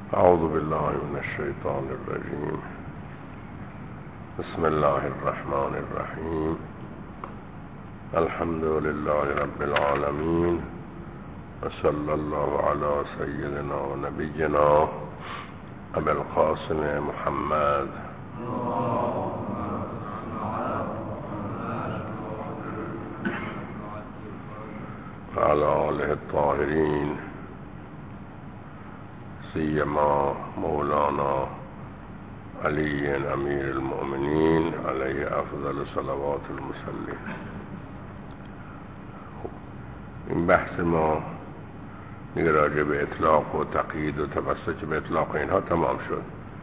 اعوذ بالله من الشیطان الرجیم. بسم الله الرحمن الرحیم. الحمد لله رب العالمین و صلی الله علی سیدنا و نبینا ابی القاسم محمد و علی آله الطاهرین، سیما مولانا علی امیر المؤمنین علیه افضل صلوات المصلین. این بحث ما دیگه راجع به اطلاق و تقیید و تمسک به اطلاق اینها تمام شد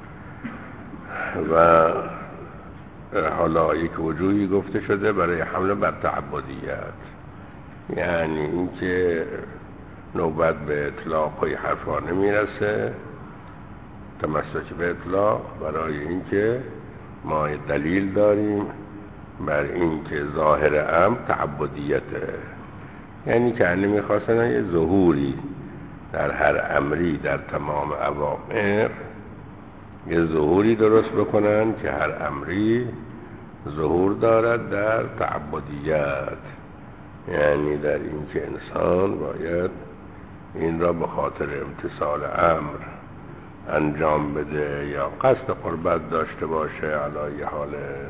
و حالا یک وجوهی گفته شده برای حمله بر تعبدیت، یعنی اینکه نوبت به اطلاق های حرفا نمیرسه، تمسک به اطلاق، برای اینکه ما دلیل داریم بر اینکه ظاهر امر تعبدیته، یعنی که نمیخواستن یه ظهوری در هر امری در تمام اوامر یه ظهوری درست بکنن که هر امری ظهور دارد در تعبدیت، یعنی در اینکه انسان باید این را به خاطر امتثال امر انجام بده یا قصد قربت داشته باشه. علی حال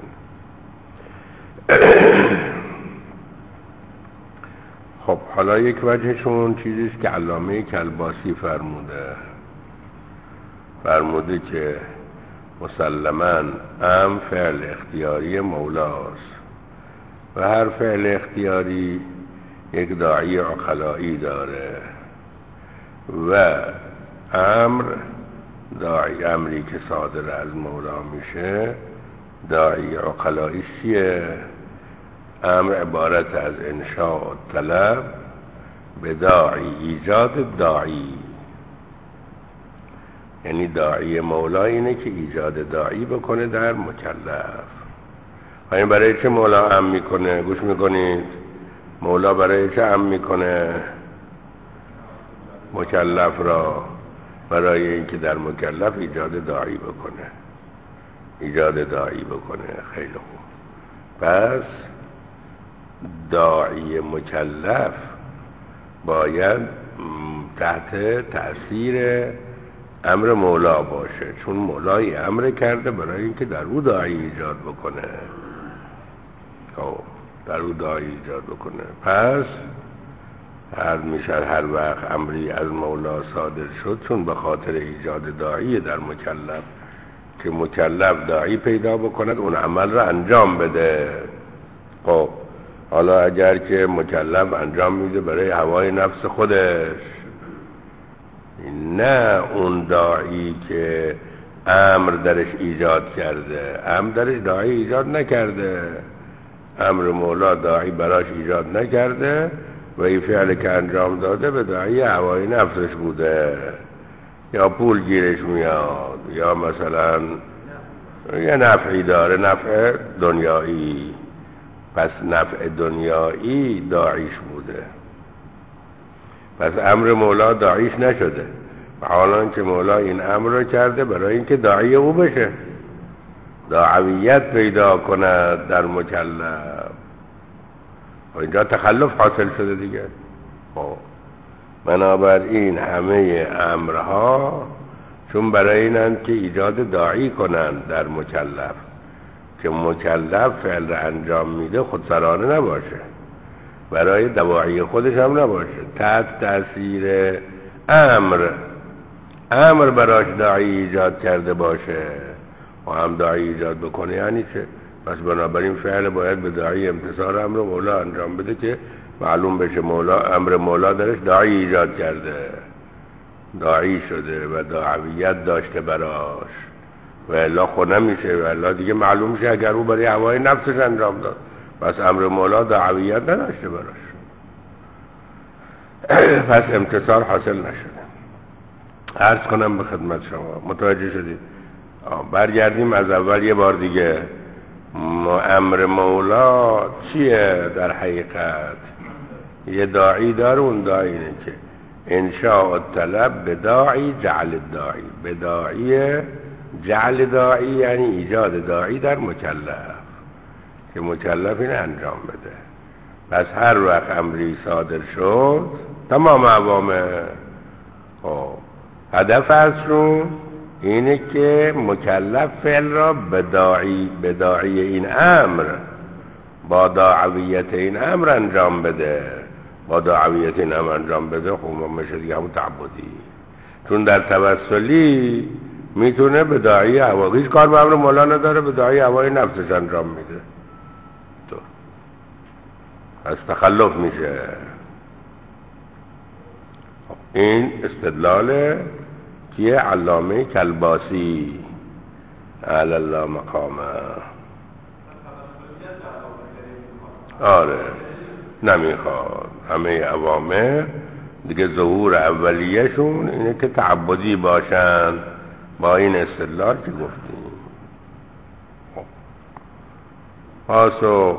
خب حالا یک وجهشون چیزیست که علامه کلباسی فرموده که مسلماً امر فعل اختیاری مولاست و هر فعل اختیاری یک داعی عقلایی داره و امری که صادر از مولا میشه داعی عقلایی چیه؟ امر عبارت از انشاء و طلب به داعی، ایجاد داعی، یعنی داعی مولا اینه که ایجاد داعی بکنه در مکلف. این برای چه مولا امر میکنه؟ گوش میکنید، مولا برای چه امر میکنه مکلف را؟ برای اینکه در مکلف ایجاد داعی بکنه. خیلی خوب، پس داعی مکلف باید تحت تأثیر امر مولا باشه، چون مولای امر کرده برای اینکه در او داعی ایجاد بکنه. پس هر وقت امری از مولا صادر شد چون به خاطر ایجاد داعی در مکلف که مکلف داعی پیدا بکند اون عمل را انجام بده. خب حالا اگر که مکلف انجام میده برای هوای نفس خودش، نه اون داعی که امر درش ایجاد کرده، امر درش داعی ایجاد نکرده، امر مولا داعی براش ایجاد نکرده و این فعل که انجام داده به داعی هوای نفسش بوده، یا پول گیرش میاد یا مثلا یه نفعی داره، نفع دنیایی، پس نفع دنیایی داعیش بوده، پس امر مولا داعیش نشده و حالا که مولا این امر رو کرده برای اینکه داعی او بشه، داعیت پیدا کند در مکلف و اینجا تخلف حاصل شده دیگه. بنابراین همه امرها چون برای اینند که ایجاد داعی کنند در مکلف، که مکلف فعل را انجام میده خودسرانه نباشه، برای دواعی خودش هم نباشه، تحت تأثیر امر براش داعی ایجاد کرده باشه و هم داعی ایجاد بکنه. یعنی چه؟ پس بنابراین فعل باید به داعی امتثال امر مولا انجام بده که معلوم بشه امر مولا درش داعی ایجاد کرده، داعی شده و داعیت داشته براش و الا خود نمیشه و الا دیگه معلوم میشه اگر او برای هوای نفسش انجام داد، پس امر مولا داعیت نداشته براش، پس امتثال حاصل نشده. عرض کنم به خدمت شما، متوجه شدید؟ برگردیم از اول یه بار دیگه. امر مولا چیه در حقیقت؟ یه داعی داره، اون داعی اینه که انشاء الطلب بداعی جعل داعی، بداعی جعل داعی یعنی ایجاد داعی در مکلف که مکلف این انجام بده. پس هر وقت امری صادر شد تمام عوامل هدف ازشون اینه که مکلف فعل را بداعی این امر، با داعویت این امر انجام بده. با داعویت این امر انجام بده خب میشه دیگه همون تعبدی. چون در توسلی میتونه بداعی هوا، هیچ کار به امر مولا نداره، بداعی هوای نفسش انجام میده، تو از تخلف میشه. این استدلال که علامه کلباسی علی الله مقامه. آره نمیخواد همه عوامه دیگه ظهور اولیهشون اینه که تعبدی باشن با این استدلال که گفتیم. پاسخ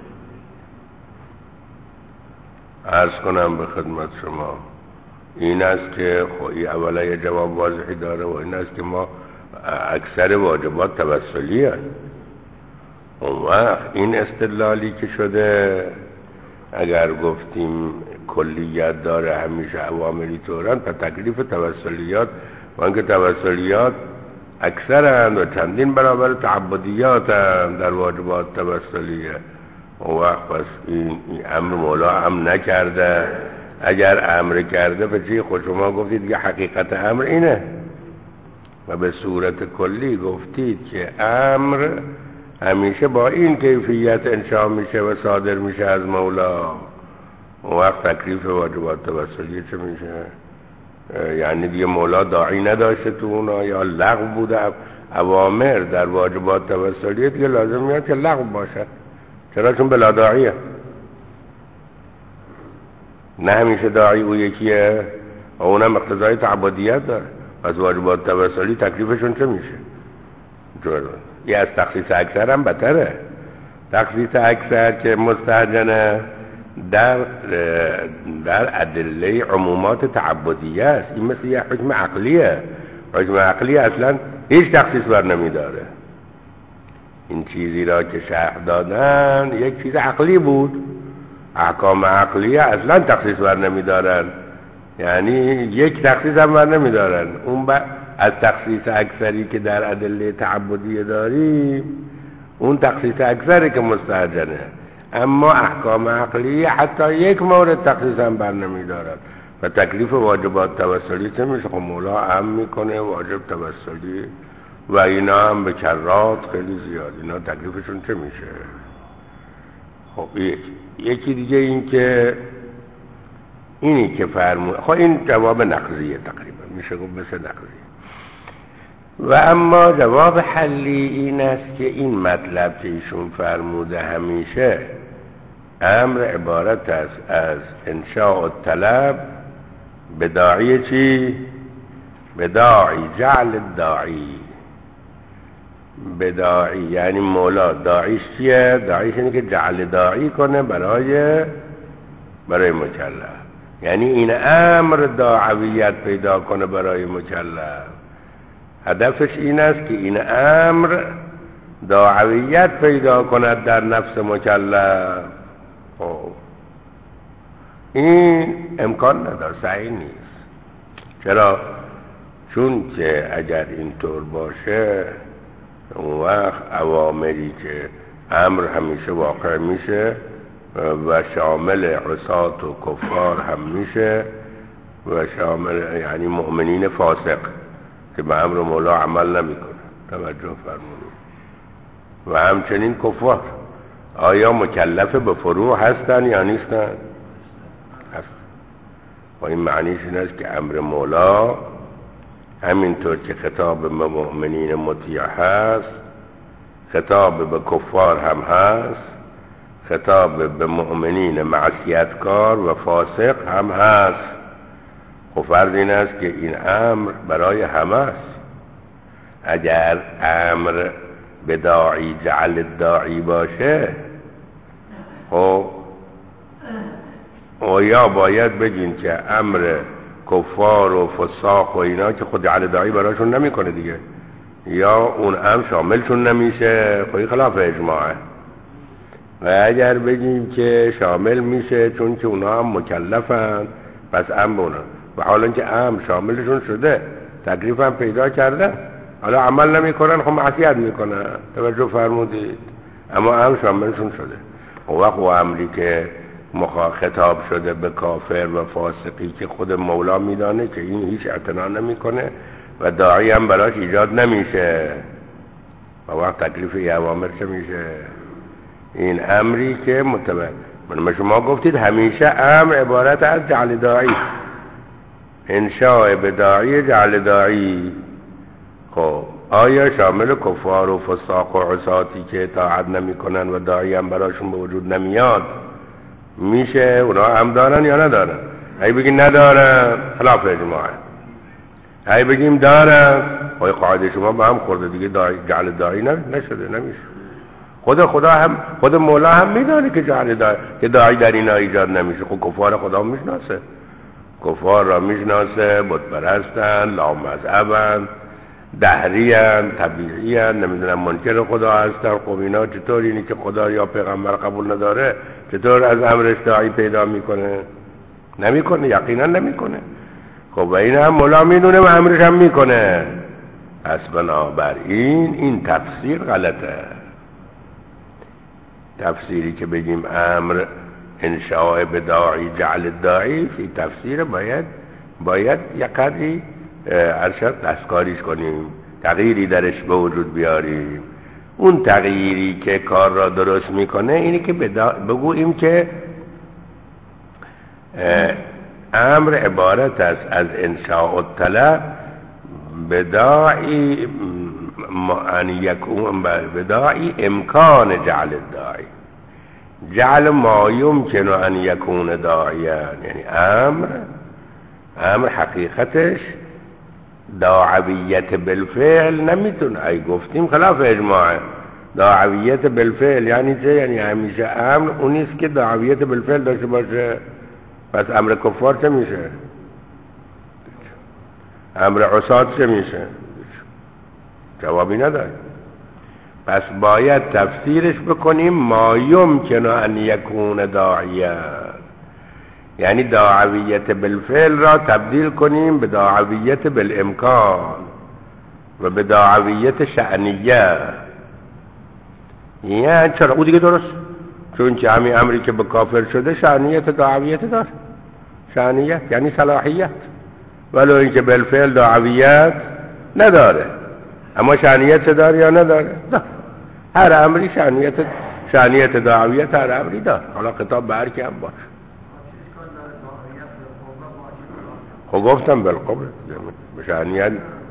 عرض کنم به خدمت شما این است که این اولا یه جواب واضحی داره و این است که ما اکثر واجبات توسلی هست. اون وقت این استدلالی که شده اگر گفتیم کلیت داره همیشه عواملی طورن، تا تکلیف توسلیات و اینکه توسلیات اکثرند و چندین برابر تعبدیات در واجبات توسلیه. اون وقت پس این امر مولا هم نکرده. اگر امر کرده پس خود شما گفتید که حقیقت امر اینه و به صورت کلی گفتید که امر همیشه با این کیفیت انشاء میشه و صادر میشه از مولا. اون وقت تکلیف واجبات توسلی چه میشه؟ یعنی دیگه مولا داعی نداشته تو اونا یا لغو بوده اوامر در واجبات توسلی دیگه لازم میاد که لغو باشه. چرا؟ چون بلا داعیه. نه همیشه داعی او یکیه و اونم اقتضای تعبدیت داره. پس واجبات توسلی تکلیفشون چه میشه؟ یه از تخصیص اکثر هم بتره. تخصیص اکثر که مستهجنه در ادله عمومات تعبدیه است. این مثل یه حکم عقلیه. حکم عقلی اصلا هیچ تخصیص بر نمیداره. این چیزی را که شرح دادن یک چیز عقلی بود. احکام عقلیه اصلا تخصیص بر نمیدارن، یعنی یک تخصیص هم بر نمیدارن. اون از تخصیص اکثری که در ادله تعبدیه داریم اون تخصیص اکثری که مستهجنه، اما احکام عقلیه حتی یک مورد تخصیص هم بر نمیدارن. و تکلیف واجبات توسلی چه میشه؟ خب مولا هم میکنه واجب توسلی و اینا هم به کرات خیلی زیاد. اینا تکلیفشون چه میشه؟ خب یکی دیگه این که اینی که فرمود، خب این جواب نقضیه تقریبا میشه گفت مثل نقضیه. و اما جواب حلی این است که این مطلب که ایشون فرموده همیشه امر عبارت است از انشاء الطلب بداعی چی؟ بداعی جعل داعی. بداعی یعنی مولا داعیش چیه؟ داعیش اینه که جعل داعی کنه برای مکلف. یعنی این امر داعویت پیدا کنه برای مکلف. هدفش این است که این امر داعویت پیدا کند در نفس مکلف. خب این امکان نداره، صحیح نیست. چرا؟ چون که اگر اینطور باشه اون وقت اوامری که امر همیشه واقع میشه و شامل عصات و کفار هم میشه و شامل یعنی مؤمنین فاسق که به امر مولا عمل نمیکنه. توجه فرمودید. و همچنین کفار آیا مکلف به فروع هستن یا نیستن؟ هست. و این معنیش این است که امر مولا همینطور که خطاب به مؤمنین مطیع هست خطاب به کفار هم هست، خطاب به مؤمنین معصیتکار و فاسق هم هست. خب فرض این است که این امر برای همه است. اگر امر بداعی جعل داعی باشه خب یا باید بگین که امر کفار و فساق و اینا که خود جعل داعی براشون نمیکنه دیگه، یا اون امر شاملشون نمیشه، خودی خلاف اجماعه. و اگر بگیم که شامل میشه چون که اونا هم مکلفن، پس امر اونا، و حالا که امر شاملشون شده، تکلیف هم پیدا کردن، حالا عمل نمیکنن، خب معصیت میکنن، توجه فرمودید، اما امر شاملشون شده. اون وقت و امری که خطاب شده به کافر و فاسقی که خود مولا میدانه که این هیچ اعتنا نمیکنه و داعی هم براش ایجاد نمیشه، و وقت تکلیف ای اوامر چه میشه؟ این امری که من شما گفتید همیشه امر عبارت از جعل داعی، انشاء به داعی، جعل داعی. خب آیا شامل کفار و فساق و عصاتی که اطاعت نمیکنن و داعی هم براشون به وجود نمیاد میشه اونا هم دارن یا ندارن؟ اگه بگیم ندارن خلاف اجماعه، اگه بگیم دارن خواهی قاعده شما با هم خورده دیگه، جعل داعی نشده، نمیشه. خدا هم، خود مولا هم میدانه که جعل داعی، که داعی در اینا ایجاد نمیشه. خب کفار خدا میشناسه، کفار را میشناسه، بت پرستن، لامذهبن، دهریان، طبیعیان، نمیدونم منکر خدا هستن. خب اینا چطور اینی که خدا یا پیغمبر قبول نداره چطور از امرش داعی پیدا میکنه؟ نمیکنه، یقینا نمیکنه. خب و این هم مولا میدونه و امرش هم میکنه. پس بنابراین این تفسیر غلطه. تفسیری که بگیم امر انشاء به داعی جعل داعی، این تفسیر باید یک قدری ارشد دستکاریش کنیم، تغییری درش به وجود بیاریم. اون تغییری که کار را درست میکنه اینی که بگوییم که امر عبارت است از انشاء الطلب بداعی ان یکون، بداعی امکان جعل الداعی، جعل ما یمکن ان یکون داعیا. یعنی امر حقیقتش داعویت بالفعل نمیتونه، ای گفتیم خلاف اجماعه. داعویت بالفعل یعنی چه؟ یعنی همیشه امر اونیست که داعویت بالفعل داشته باشه. پس امر کفار چه میشه؟ امر عصات چه میشه؟ جوابی نداره. پس باید تفسیرش بکنیم ما یمکن ان یکون داعیا، یعنی داعویت بالفعل را تبدیل کنیم به داعویت بالامکان و به داعویت شأنیه. یعنی چرا؟ او دیگه درست، چون که همین امری که به کافر شده شأنیت داعویت داره. شأنیت یعنی صلاحیت، ولو اینکه بالفعل داعویت نداره، اما شأنیت داره یا نداره؟ داره. هر امری شأنیت داعویت هر امری داره، حالا خطاب به هر کی هم باشه. خب گفتم بالقبر شأنیت.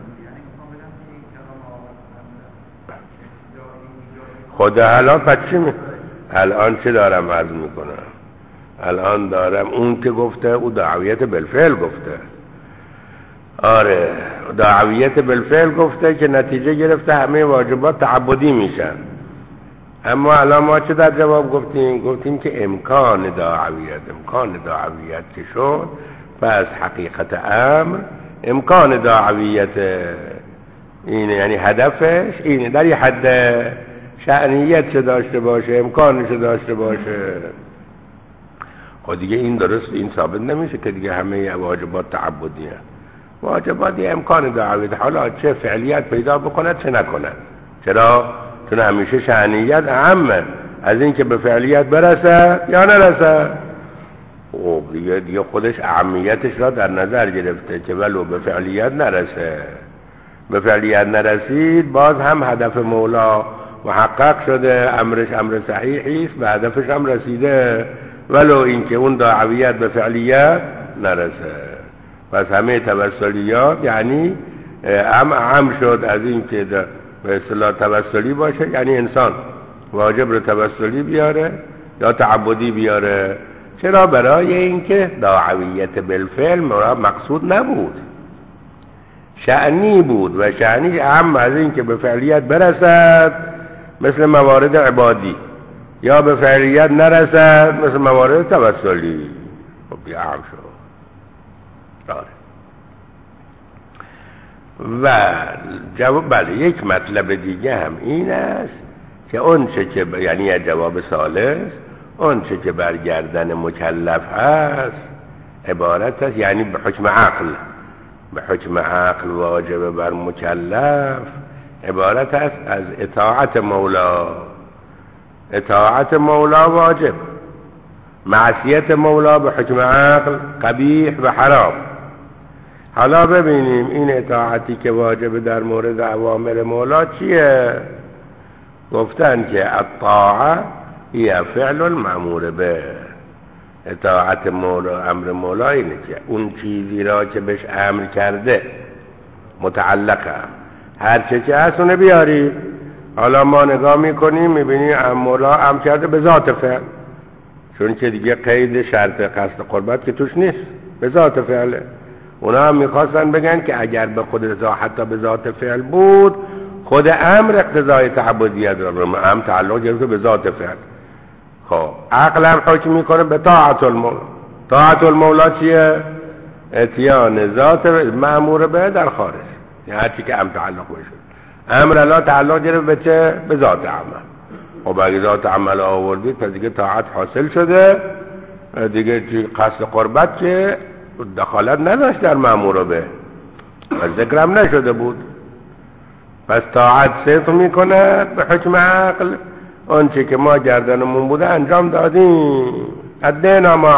خدا الان پس چی الان چه دارم عرض میکنم؟ الان دارم اون که گفته او دعویت بالفعل گفته. آره دعویت بالفعل گفته که نتیجه گرفته همه واجبات تعبدی میشن. اما الان ما چه در جواب گفتیم؟ گفتیم که امکان دعویت که شد، پس حقیقت امر امکان دعویت اینه، یعنی هدفش اینه، در یه حد شأنیت چه داشته باشه، امکانش داشته باشه. خب دیگه این درست، این ثابت نمیشه که دیگه همه واجبات تعبدی هست. واجبات یه امکان دعویت، حالا چه فعلیت پیدا بکنه چه نکنه. چرا؟ چون همیشه شأنیت اهمه از این که به فعلیت برسه یا نرسه. خب دیگه خودش اهمیتش را در نظر گرفته که ولو به فعلیت نرسه، به فعلیت نرسید باز هم هدف مولا محقق شده، امرش امر صحیحی است، به هدفش هم رسیده، ولو اینکه اون دعویت به فعلیت نرسه. پس همه توسلیات یعنی اهم شد از این که به اصطلاح توسلی باشه، یعنی انسان واجب رو توسلی بیاره یا تعبدی بیاره. چرا؟ برای اینکه دعویت بالفعل مقصود نبود، شأنی بود و شأنی اهم از این که به فعلیت برسد مثل موارد عبادی، یا به فعلیت نرسد مثل موارد توسلی. خب بیا اهم شد. و جواب بله یک مطلب دیگه هم این است که اون چه که یعنی جواب ثالث اون چه که بر گردن مکلف هست عبارت است، یعنی به حکم عقل واجب بر مکلف عبارت است از اطاعت مولا. اطاعت مولا واجب، معصیت مولا به حکم عقل قبیح و حرام. حالا ببینیم این اطاعتی که واجب در مورد اوامر مولا چیه؟ گفتن که الطاعه هی فعل المأمور به. اطاعت مولا، امر مولا اینه که اون چیزی را که بهش امر کرده متعلقه هر چه که هست اونه بیاری. حالا ما نگاه میکنیم میبینیم مولا امر کرده به ذات فعل، چون که دیگه قید شرط قصد قربت که توش نیست، به ذات فعله. اونا هم میخواستن بگن که اگر به خود حتی به ذات فعل بود خود امر اقتضای تعبدیت رو، امر تعلق گرفته به ذات فعل. خب عقل هم حکم میکنه به طاعت المولا. طاعت المولا چیه؟ اتیان ذات مأمور به در خارج، یعنی هرچی که امر تعلق بشه. امر الله تعلق گرفت به چه؟ به ذات عمل. خب اگه ذات عمل آوردید پس دیگه طاعت حاصل شده، دیگه قصد قربت که دخالت نداشت در مأمور به و ذکرم نشده بود. پس طاعت صدق میکنه به حکم عقل، آنچه که ما گردنمون بوده انجام دادیم. ادینا ما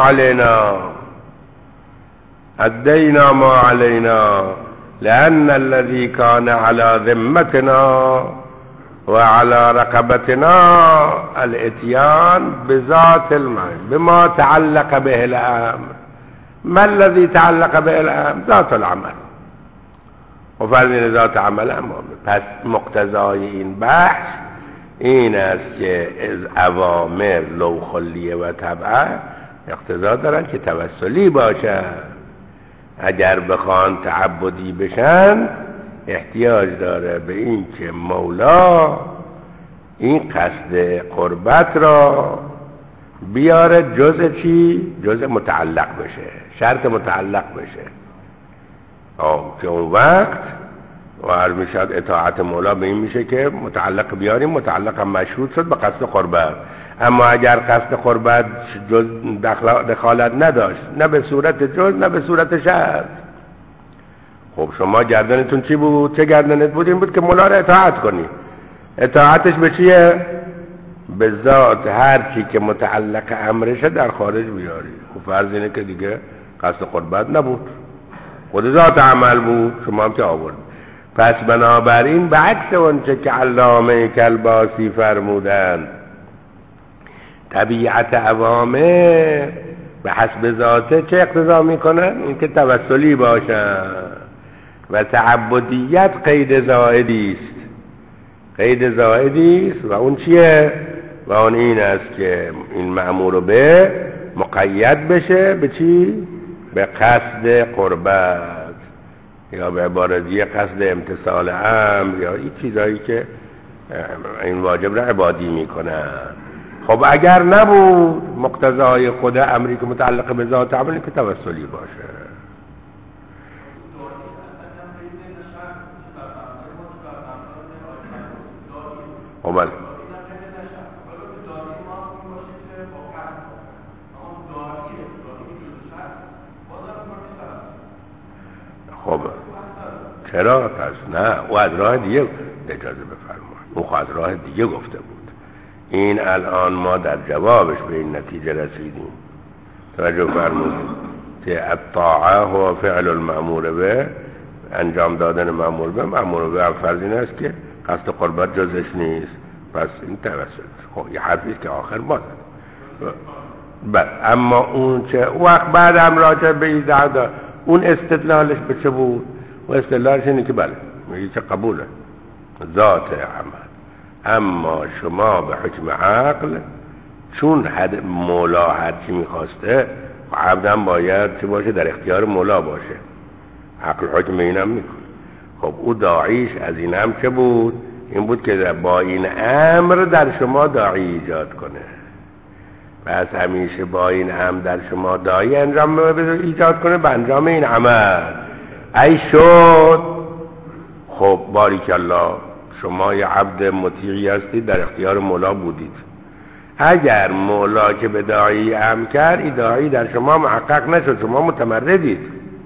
علینا لأن الذي كان على ذمتنا وعلى رقبتنا الاتيان بذات المعنى بما تعلق به الامر. ما الذي تعلق به الامر؟ ذات العمل. و فرض ذات عمل امامه. پس مقتضای این بحث این است که از اوامر لو خلیه و طبعه اقتضا دارن که توسلی باشه. اگر بخوان تعبدی بشن احتیاج داره به این که مولا این قصد قربت را بیاره جزء چی؟ جزء متعلق بشه، شرط متعلق بشه. که اون وقت و عرض میشد اطاعت مولا به این میشه که متعلق بیاریم، متعلق هم مشروط شد به قصد قربت. اما اگر قصد قربت جز دخالت نداشت، نه به صورت جز نه به صورت شرط، خب شما گردنتون چی بود؟ چه گردنت بود؟ این بود که مولا را اطاعت کنی. اطاعتش به چیه؟ به ذات هر چی که متعلق امرشه در خارج بیاری. خب فرض اینه که دیگه قصد قربت نبود، خود ذات عمل بود، شما هم که آورد. پس بنابراین به عکس اونچه که علامه کلباسی فرمودند طبیعت اوامر به حسب ذاته چه اقتضا میکنن؟ این که توسلی باشن و تعبدیت قید زائدی است. و اون چیه؟ و اون این است که این مأمور به مقید بشه به چی؟ به قصد قربت، یا به عبارت دیگه قصد امتثال امر، یا این چیزایی که این واجب را عبادی میکنن. خب اگر نبود مقتضای خود امری که متعلق به ذات عملی که توسلی باشه. خب خب چرا؟ پس نه، او از راه دیگه اجازه بفرمایید، او از راه دیگه گفته بود. این الان ما در جوابش به این نتیجه رسیدیم. توجه فرمودید که الطاعه هو فعل المأمور به، انجام دادن مأمور به. مأمور به هم فرض این است که قصد قربت جزش نیست، پس این توسل. خب یه حرفی است که آخر ما زد. اما اون چه وقت بعد هم راجع به این دعوا اون استدلالش به چه بود؟ و استدلالش اینه که بله میگه که قبوله ذات عمل. اما شما به حکم عقل چون مولا هر چی میخواسته عبدم باید چه باشه؟ در اختیار مولا باشه. عقل حکم اینم میکنه. خب او داعیش از این هم چه بود؟ این بود که با این امر در شما داعی ایجاد کنه. پس همیشه با این امر در شما داعی انجام ایجاد کنه به انجام این عمل. ای شد خب باریکالله، شما یه عبد مطیعی هستید، در اختیار مولا بودید. اگر مولا که به داعی امر کرد، این داعی در شما محقق نشد، شما متمردید.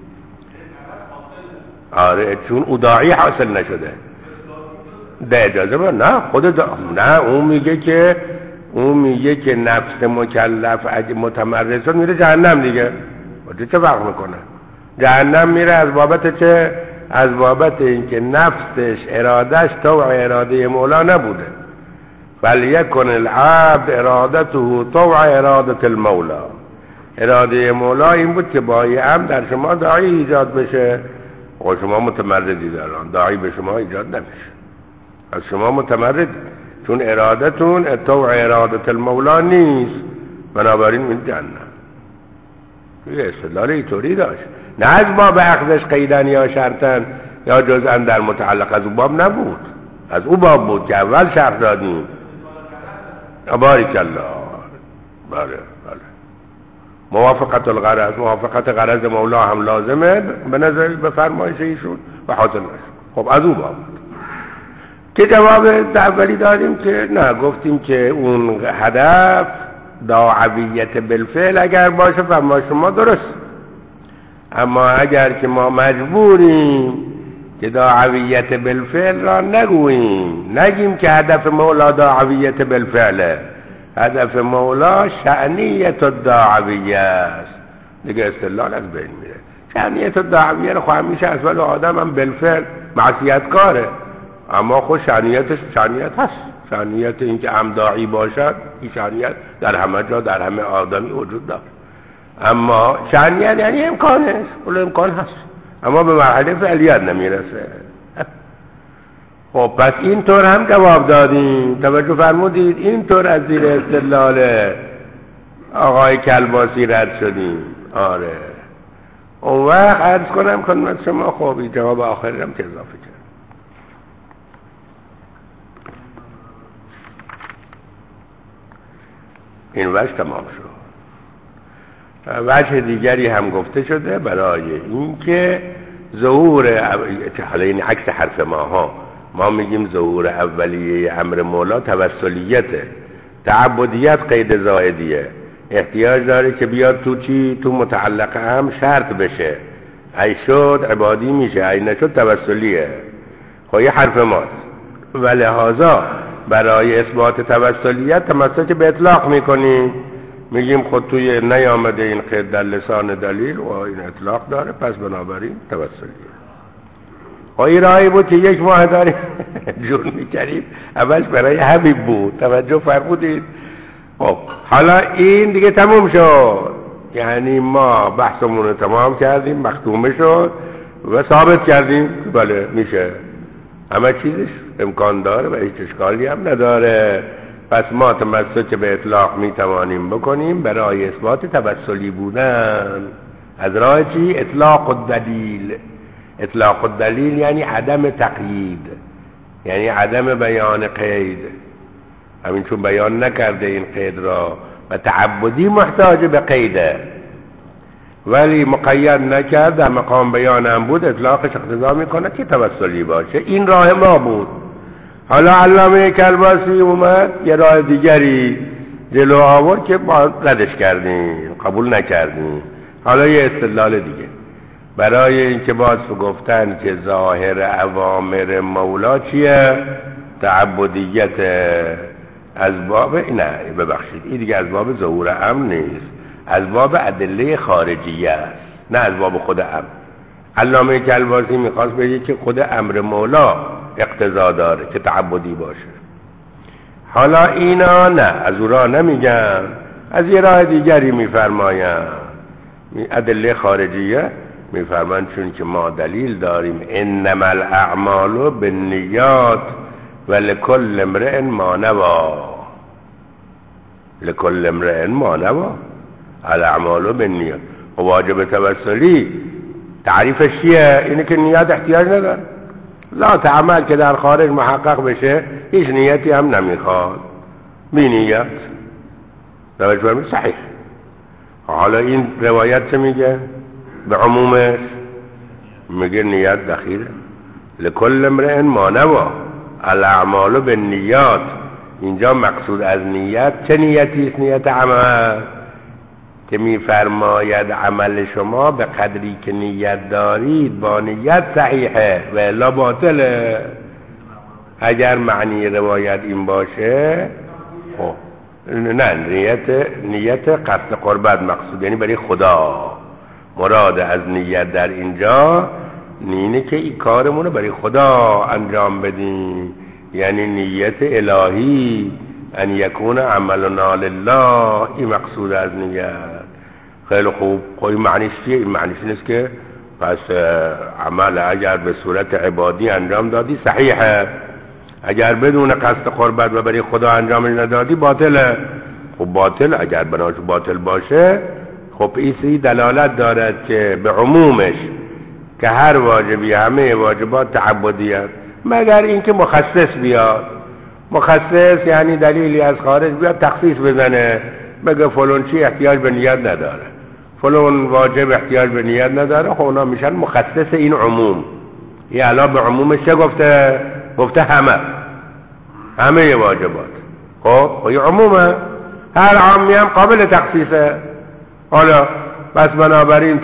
آره، چون او داعی حاصل نشده. ده اجازه با نه خود نه، اون میگه که نفس مکلف اگه متمرد شد میره جهنم دیگه. چه فرق میکنه؟ جهنم میره از بابت چه؟ از بابت اینکه نفسش ارادش طوع اراده مولا نبوده. فلیکن العبد ارادته طوع اراده المولا. اراده مولا این بود که با هم در شما داعی ایجاد بشه. و شما متمردی دارن، داعی به شما ایجاد نمیشه، از شما متمرد، چون ارادتون طوع اراده المولا نیست، بنابراین این جهنم. یه استدلال اینطوری داشت، نه از باب اخذش قیدن یا شرطن یا جزءا در متعلق، از او باب نبود، از او باب بود که اول شرط دادیم. باریکالله. بله موافقت الغرض، موافقت غرض مولا هم لازمه به نظر به فرمایش ایشون و حاصل نشد. خب از او باب که جواب اولی دادیم که نه، گفتیم که اون هدف داعویت بالفعل اگر باشه فرمایش شما درست، اما اگر که ما مجبوریم که داعویت بالفعل را نگیم که هدف مولا داعویت بالفعله، هدف مولا شأنیت الداعویه است دیگه، استدلال از بین میره. شأنیت الداعویه رو خواهم میشه از ولی آدم هم بالفعل معصیت کاره، اما خود شأنیتش شأنیت هست. شأنیت این که هم داعی باشد، این شأنیت در همه جا در همه آدمی وجود داره، اما شأنیت یعنی امکانه، ولی امکان هست اما به مرحله فعلیت نمیرسه. خب پس اینطور هم جواب دادیم، توجه فرمودید، اینطور از زیر استدلال آقای کلباسی رد شدیم. آره، اون وقت عرض کنم خدمت شما، خب این جواب آخری هم که اضافه کرد. این وجه تمام شد. وجه دیگری هم گفته شده برای اینکه ظهور حالا این عکس حرف ما میگیم ظهور اولیه امر مولا توسلیته، تعبدیت قید زائدیه، احتیاج داره که بیاد تو چی؟ تو متعلق هم شرط بشه، ای شد عبادی میشه، ای نشد توسلیه. خب یه حرف ماست و لحاظا برای اثبات توسلیت تمسک به اطلاق میکنیم، میگیم خود توی نیامده این قید در لسان دلیل و این اطلاق داره، پس بنابراین توسلیه. این راهی بود که یک ماه داریم جون میکریم، اولش برای حبیب بود، توجه فرمودید. خب حالا این دیگه تموم شد، یعنی ما بحثمون رو تمام کردیم، مختومه شد و ثابت کردیم بله میشه، همه چیزش امکان داره و هیچ اشکالی هم نداره. پس ما تمسک به اطلاق میتوانیم بکنیم برای اثبات توسلی بودن از راه چی؟ اطلاق الدلیل. اطلاق الدلیل یعنی عدم تقیید، یعنی عدم بیان قید، همین چون بیان نکرده این قید را و تعبدی محتاج به قیده ولی مقید نکرد، در مقام بیان هم بود، اطلاقش اقتضا میکنه که توسلی باشه. این راه ما بود. حالا علامه کلباسی اومد یه راه دیگری جلو آورد که ما ردش کردیم، قبول نکردیم. حالا یه استدلال دیگه برای اینکه باز گفتن که ظاهر اوامر مولا چیه؟ تعبدیت، از باب نه ببخشید این دیگه از باب ظهور امر نیست، از باب ادله خارجیه است، نه از باب خود امر. علامه کلباسی میخواست بگه که خود امر مولا اقتضا داره که تعبدی باشه. حالا اینا نه، از او راه نمیگن، از یه راه دیگری میفرماین، ادله خارجیه میفرمان، چون که ما دلیل داریم انما الاعمال بالنیات و لکل امرئ ما نوی، لکل امرئ ما نوی، الاعمال بالنیات. و واجب توسلی تعریفش چیه؟ اینه که نیت احتیاج نداره، ذات عمل که در خارج محقق بشه هیچ نیتی هم نمیخواد، بی نیت توجه صحیح. حالا این روایت چه میگه؟ به عمومش میگه نیت دخیله، لکل امرئ ما نوی الاعمال بالنیات. اینجا مقصود از نیت چه نیتی است؟ نیت عمل که میفرماید عمل شما به قدری که نیت دارید با نیت صحیحه و الا باطله. اگر معنی روایت این باشه خب نه، نیت قصد قربت مقصود، یعنی برای خدا. مراد از نیت در اینجا اینه که این کارمونو برای خدا انجام بدیم، یعنی نیت الهی، ان یکون عملنا لله، این مقصود از نیت. خیلی خوب، این معنیش چیه؟ این معنیش نیست که پس عمل اگر به صورت عبادی انجام دادی صحیحه، اگر بدون قصد قربت و برای خدا انجام ندادی باطله. خب باطل اگر بناش باطل باشه، خب این دلالت دارد که به عمومش که هر واجبی، همه واجبات تعبدیت، مگر اینکه مخصص بیاد. مخصص یعنی دلیلی از خارج بیاد تخصیص بزنه، بگه فلان چی احتیاج به نیت نداره، فلان واجب احتیاج به نیت نداره، خب اونا میشن مخصص این عموم. یه الان به عمومش چه گفته؟ گفته همه واجبات. خب این عمومه، هر عامی هم قابل تخصیصه. حالا بس بنابراین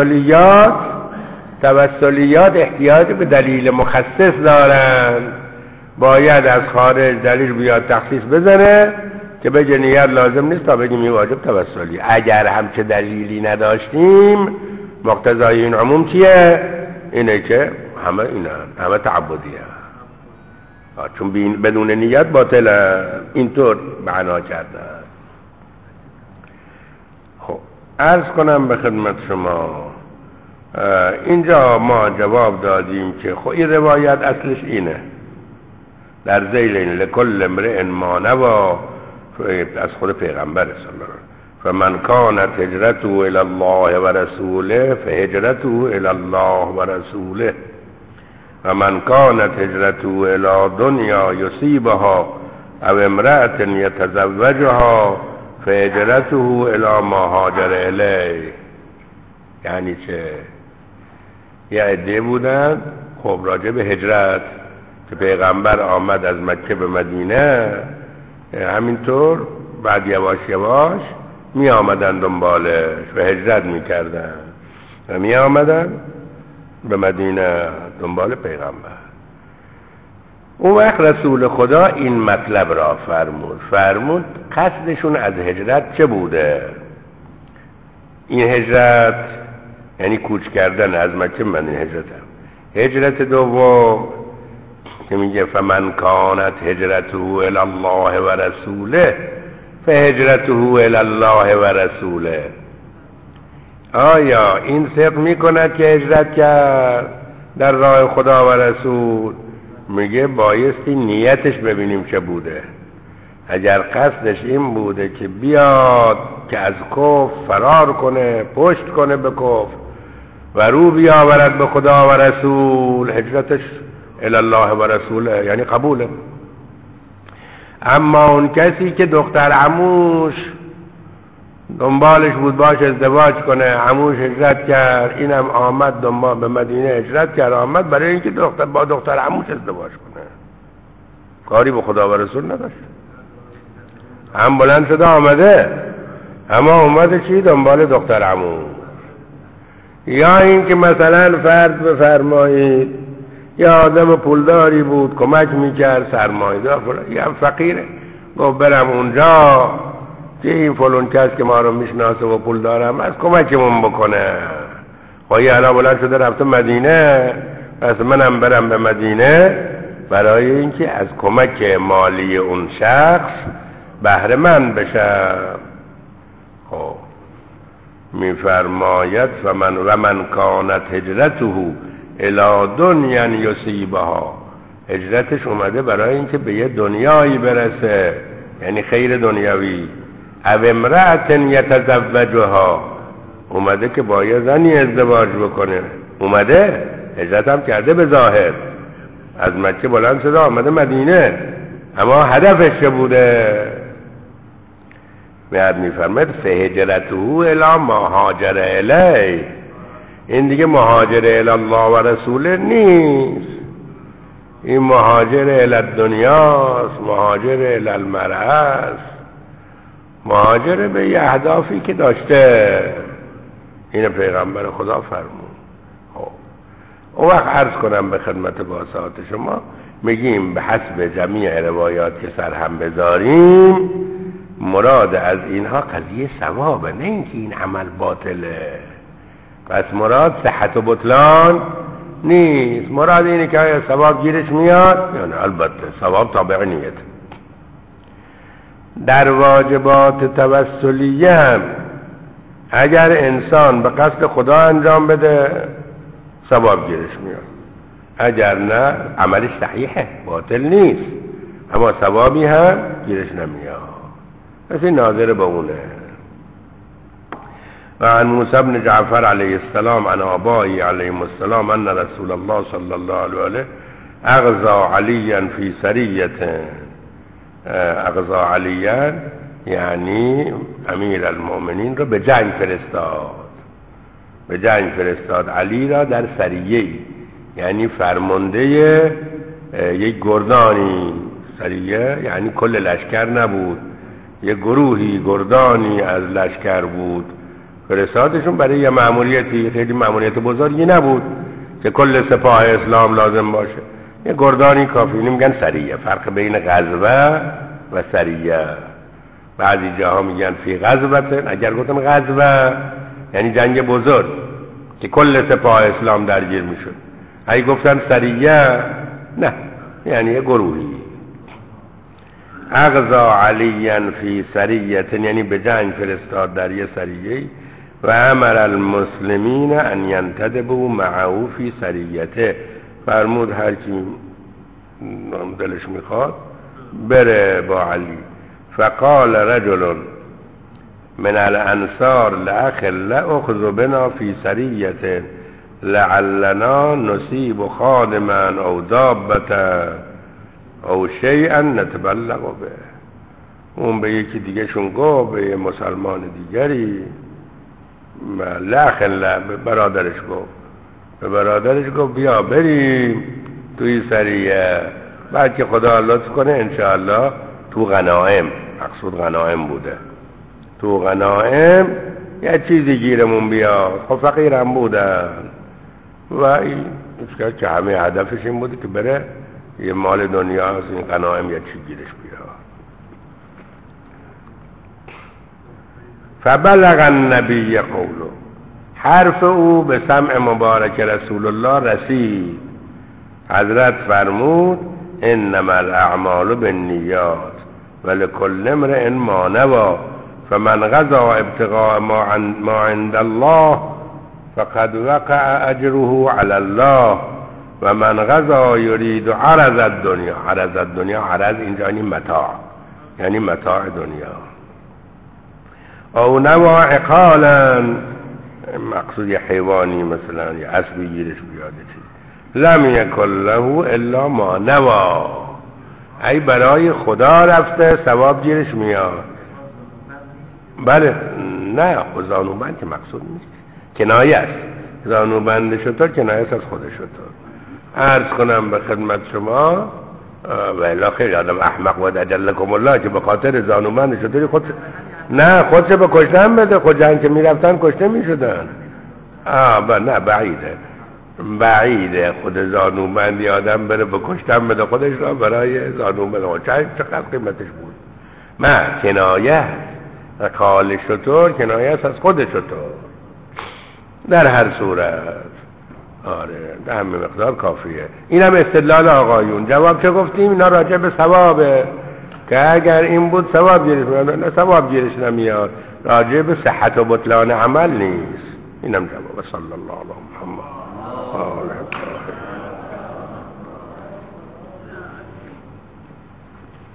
توسلیات احتیاج به دلیل مخصص دارن، باید از خارج دلیل بیاد تخصیص بزنه که به نیت لازم نیست تا بگیم این واجب توسلی. اگر همچه دلیلی نداشتیم، مقتضای این عموم چیه؟ اینه که همه تعبدیه، چون بدون نیت باطله. اینطور معنا کرده. خب عرض کنم به خدمت شما، اینجا ما جواب دادیم که خب این روایت اصلش اینه، در ذیل این لکل امرئ ما نوی، از خود پیغمبر صلی الله علیه و فمن کانت هجرته الی الله و رسوله فهجرته الی الله و رسوله و من کانت هجرته الی دنیا یصیبها او امرأة یتزوجها فهجرته الی ما هاجر الیه. یعنی چه؟ یه عده بودن خب راجع به هجرت که پیغمبر آمد از مکه به مدینه، همینطور بعد یواش یواش می آمدن دنبالش و هجرت می کردن و می آمدن به مدینه دنبال پیغمبر. اون وقت رسول خدا این مطلب را فرمود قصدشون از هجرت چه بوده؟ این هجرت یعنی کوچ کردن از مکه به مدینه هجرت دوم که میگه فمن کانت هجرته الی الله و رسوله فهجرته الی الله و رسوله. آیا این صدق میکند که هجرت کرد در راه خدا و رسول؟ میگه بایستی نیتش ببینیم چه بوده. اگر قصدش این بوده که بیاد که از کفر فرار کنه، پشت کنه به کفر و رو بیاورد به خدا و رسول، هجرتش الی الله و رسوله یعنی قبوله. اما اون کسی که دختر عموش دنبالش بود باش ازدواج کنه، عموش هجرت کرد، اینم آمد دنبال به مدینه هجرت کرد، آمد برای اینکه با دختر عموش ازدواج کنه، کاری به خدا و رسول نداشت. هم بلند شده آمده، اما اومده چی؟ دنبال دختر عموش. یا اینکه مثلا فرض بفرمایید یه آدم پولداری بود، کمک میکرد، سرمایه‌دار، یه هم فقیره، گفت برم اونجا که این فلان کس که ما رو میشناسه و پول دارم از کمکمون بکنه. خواهی الان بلند شده رفته مدینه، پس منم برم به مدینه برای اینکه از کمک مالی اون شخص بهره مند بشم. خب میفرماید من کانت هجرته الی دنیا یصیبها، هجرتش اومده برای اینکه به یه دنیایی برسه، یعنی خیر دنیاوی. او امرأة یتزوجها، اومده که با یه زنی ازدواج بکنه، اومده هجرت هم کرده به ظاهر، از مکه بلند شده آمده مدینه، اما هدفش چه بوده؟ بعد میفرماید فهجرته الی ما هاجر الیه، این دیگه مهاجر الی الله و رسوله نیست، این مهاجر الی الدنیاست، مهاجر الی المرأة، مهاجر به یه اهدافی که داشته. این پیغمبر خدا فرمود. اون وقت عرض کنم به خدمت باسات شما، میگیم به حسب جمیع روایات که سرهم بذاریم، مراد از اینها قضیه ثوابه، نه اینکه این عمل باطله. پس مراد صحت و بطلان نیست، مراد اینه که آیا ثواب گیرش میاد یا نه. البته ثواب تابع نیت. در واجبات توسلیه هم اگر انسان به قصد خدا انجام بده ثواب گیرش میاد، اگر نه عملش صحیحه، باطل نیست، اما ثوابی هم گیرش نمیاد. پس این ناظر به اونه. و عن موسی بن جعفر علیه السلام عن آبائه علیهم السلام ان رسول الله صلی الله علیه اغزا علیا فی سریة. اغزا علیا یعنی امیر المؤمنین رو به جنگ فرستاد، به جنگ فرستاد علی را در سریه، یعنی فرمانده یک گردانی. سریه یعنی کل لشکر نبود، یک گروهی گردانی از لشکر بود، فرستادشون برای یه مأموریتی، خیلی مأموریت بزرگی نبود که کل سپاه اسلام لازم باشه، یه گردانی کافی. میگن سریه. فرق بین غزوه و سریه، بعضی جاها میگن فی غزوه، اگر گفتم غزوه یعنی جنگ بزرگ که کل سپاه اسلام درگیر میشد. اگه گفتن سریه نه، یعنی یه گروهی. اغزا علیا فی سریه یعنی به جنگ فرستاد در یه سریه. و امر المسلمین ان ینتدبوا معه فی سریته، فرمود هر کی دلش میخواد بره با علی. فقال رجل من الانصار لاخ لاخذ بنا فی سریته لعلنا نصیب خادما او دابتا او شیئا نتبلغ به. اون به یکی دیگه شون گفت، به مسلمان دیگری، لاخ به برادرش گفت، به برادرش گفت بیا بریم توی سریه، بعد که خدا لطف کنه انشاءالله تو غنائم، مقصود غنائم بوده، تو غنائم یه چیزی گیرمون بیاد. خب فقیرم بودن و این که همه هدفش این بوده که بره یه مال دنیا از این غنائم یه چی گیرش بیاد. فبلغ النبی قوله، حرف او به سمع مبارک رسول الله رسید. حضرت فرمود انما الاعمال بالنیات ولکل امرئ ما نوی فمن غزا ابتغاء ما عند الله فقد وقع اجره علی الله و من غزا یرید عرض الدنیا. عرض الدنیا، عرض اینجا یعنی متاع، یعنی متاع دنیا. او نوا عقالا، مقصود یه حیوانی مثلا یه اسبی گیرش بیاده چیز، لم یکن له الا ما نوا، ای برای خدا رفته ثواب گیرش میاد. بله نه، زانوبند که مقصود نیست، کنایه است. زانوبند شطور کنایه است از خود شطور. عرض کنم به خدمت شما و الا خیلی آدم احمق بود اجلکم الله که به خاطر زانوبند شطوری خود نه خودش به کشتن بده. خود جنگ که میرفتن کشته میشدن. نه بعیده خود زانوبندی آدم بره به کشتن بده خودش را برای زانوبند. چقدر قیمتش بود. نه کنایه قال شطور کنایه است از خود شطور. در هر صورت آره در همه مقدار کافیه. این هم استدلال آقایون. جواب چه گفتیم؟ اینا راجع به ثوابه که اگر این بود ثواب گیرش میاد، نه ثواب گیرش نمیاد، راجع به صحت و بطلان عمل نیست. اینم جواب. صلی الله علیه و محمد.